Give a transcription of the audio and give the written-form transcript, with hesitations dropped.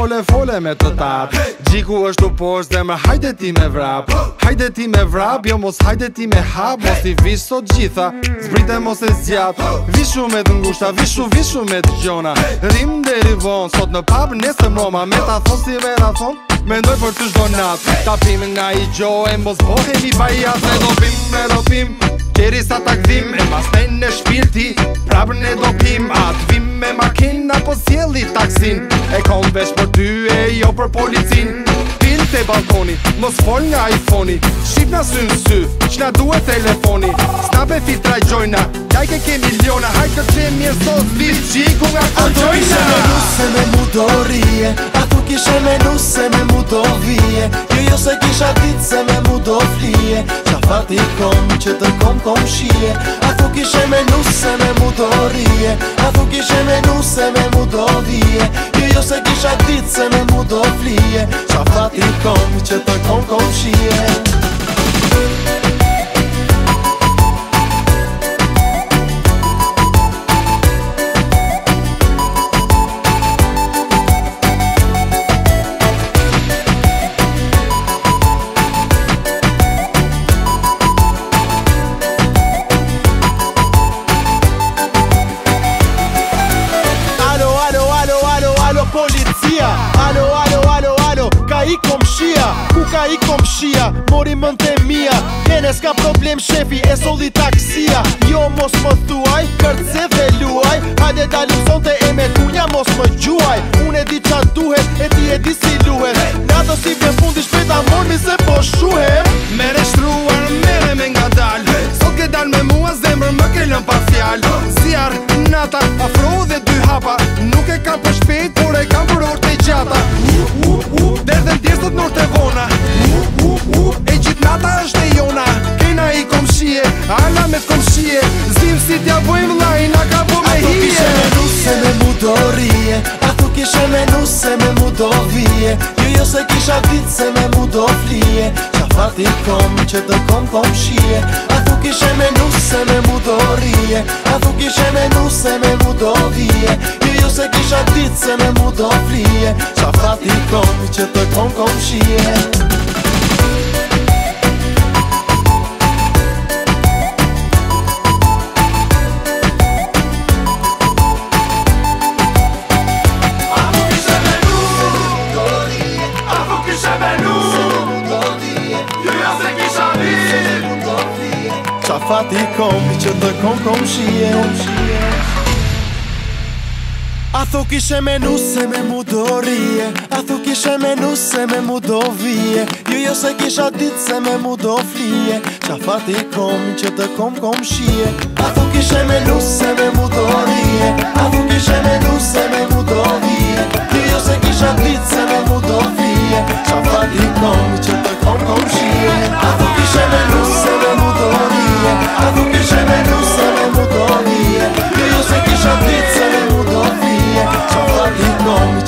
fole me të tap Gjiku është u poshtë dhe më hajde ti me vrap Hajde ti me vrap, jo mos hajde ti me hap Mos ti vish sot gjitha, zbrite mos e zgjat Vishu me të ngushta, vishu me të gjona Rim deri von, sot në pub nesër moma Me ta thon si vera thon, mendoj për të shdo nat Ta pim nga i gjoj, mos bohemi pa i atë Me do pim, qeri sa ta këthim E mas nej në shpirti, prapër ne do pim Atë vim me makin, apo s'jelli taksin E kom vesh për ty, e jo për policin Pil te balkoni, mos fol nga iPhone-i Shqip na sy në sy, qna duhet telefoni Snap e filtra i gjojna, like ke miliona Hajtë të qenë mirë sot, lis qiku nga të gjojna A tu kishe menu se me mu do rije A tu kishe menu se me mu do vije Jo se kisha dit se me mu do flije Qa fati kom që të kom shije A tu kishe menu se me mu do rije A tu kishe menu se me mu do vije Jo se kisha dit se me mu do flije Qa fati kom që të kom shije Policia, alo, ka i kom shia Ku ka i kom shia, mori mën të mia Kene s'ka problem shefi, e solli taksia Jo mos më thuaj, kërce dhe luaj Hajde dalim sonte e me tunja mos më gjuaj Unë e di qa duhet, e ti e di si luhet Nato si vjen fundi shpeta mormi se po shuhem Mere shtruar, mere me nga dal Sot ke dal me mua zemër më ke lën pa fjal Zjar, nata, afro dhe dy hapa Nuk e kam për shpejt, por e kam për orte i gjata Derdhen tjestot në orte vona E gjit nata është e jona Kena i kom shie, ala me kom shie Zim si t'ja bojmë laj, na ka po me hije A tu kishe menu se me mu do rije A tu kishe menu se me mu do vije Jo se kisha dit se me mu do flije Qa fati kom që të kom shije A tu kishe menu se me mu do rije A tu kishe menu se me mu do vije Jo se kisha dit se me mu do flije Qa fati kom që të kom shije Qa fati kom që të kom shije A thu kishe menu se me mu do rije A thu kishe menu se me mu do vije Jo se kisha dit se me mu do flije Qa fati kom që të kom shije A thu kishe menu se me mu do rije A thu kishe menu se me mu do vije Jo se kisha dit se me mu do flije Qa fati kom që të kom shije A thu kishe menu se me mu do rije A thu kishe menu se me mu do vije Jo se kisha dit se me mu do flije Qa fati kom